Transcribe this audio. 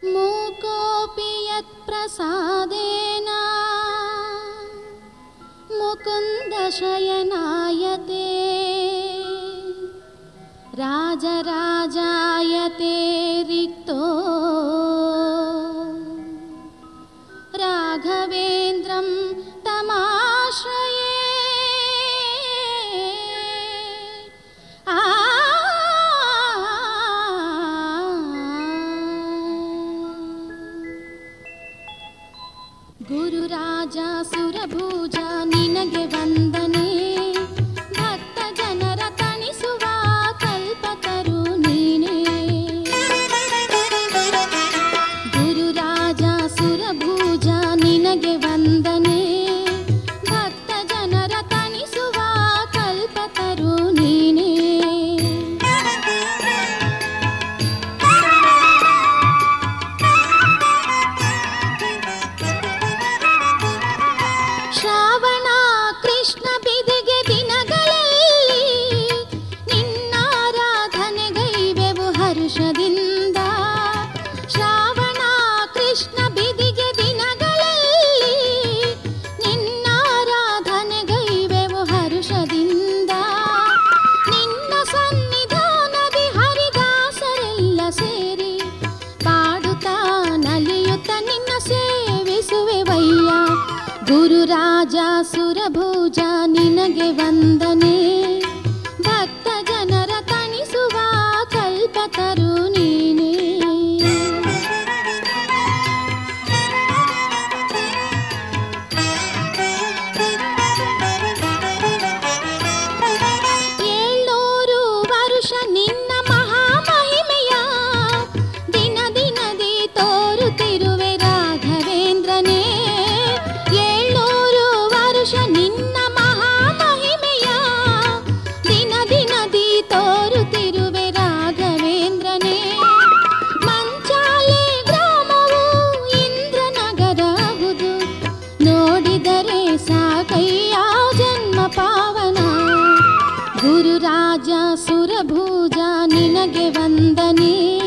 ಮೂಕೋಪಿ ಯತ್ಪ್ರಸಾದೇನ ಮುಕುಂದ ಶಯನಾಯತೆ ರಾಜರಾಜಾಯತೆ ರಿಕ್ತೋ ರಾಘವೇಂದ್ರಂ ತಮಾಶ್ರಯೇ. ಗುರುರಾಜ ಸುರಭುಜ ನಿನಗೆ ವಂದನೆ, ಭಕ್ತ ಜನರ ತಣಿಸುವ ಕಲ್ಪತರು ನೀನೇ. ಗುರುರಾಜ ಸುರಭುಜ ನಿನಗೆ ವಂದನೆ, ಭಕ್ತ ಜನರ ತಣಿಸುವ ಕಲ್ಪತರು ನೀನೇ. ಶ್ರಾವಣ ಕೃಷ್ಣ ಬಿದಿಗೆ ದಿನಗಳಲ್ಲಿ ನಿನ್ನಾರಾಧನೆಗೈವೆವು ಹರ್ಷದಿಂದ. ಶ್ರಾವಣ ಕೃಷ್ಣ ಬಿದಿಗೆ ದಿನಗಳಲ್ಲಿ ನಿನ್ನಾರಾಧನೆಗೈವೆವು ಹರ್ಷದಿಂದ. ನಿನ್ನ ಸನ್ನಿಧಾನದಿ ಹರಿದಾಸರೆಲ್ಲ ಸೇರಿ ಪಾಡುತ್ತಾ ನಲಿಯುತ್ತ ನಿನ್ನ ಸೇವಿಸುವೆವಯ್ಯ. ಗುರುರಾಜ ಸುರಭುಜ ನಿನಗೆ ವಂದನೆ, ಭಕ್ತ ಜನರ ತಣಿಸುವ ಕಲ್ಪತರು ನೀನೇ. ಏಳ್ನೂರು ವರುಷ ನಿನ್ನ ಮಹಾಮಹಿಮೆಯ ದಿನ ದಿನದಿ ತೋರುತ್ತಿರುವೆ ರಾಘವೇಂದ್ರನೇ. ನಿನ್ನ ಮಹಾಮಹಿಮೆಯ ದಿನ ದಿನದಿ ತೋರುತ್ತಿರುವೆ ರಾಘವೇಂದ್ರನೇ. ಮಂಚಾಲೆ ಗ್ರಾಮವು ಇಂದ್ರನಗರಹುದು, ನೋಡಿದರೆ ಸಾಕಯ್ಯ ಜನ್ಮ ಪಾವನ. ಗುರುರಾಜ ಸುರಭುಜ ನಿನಗೆ ವಂದನೆ,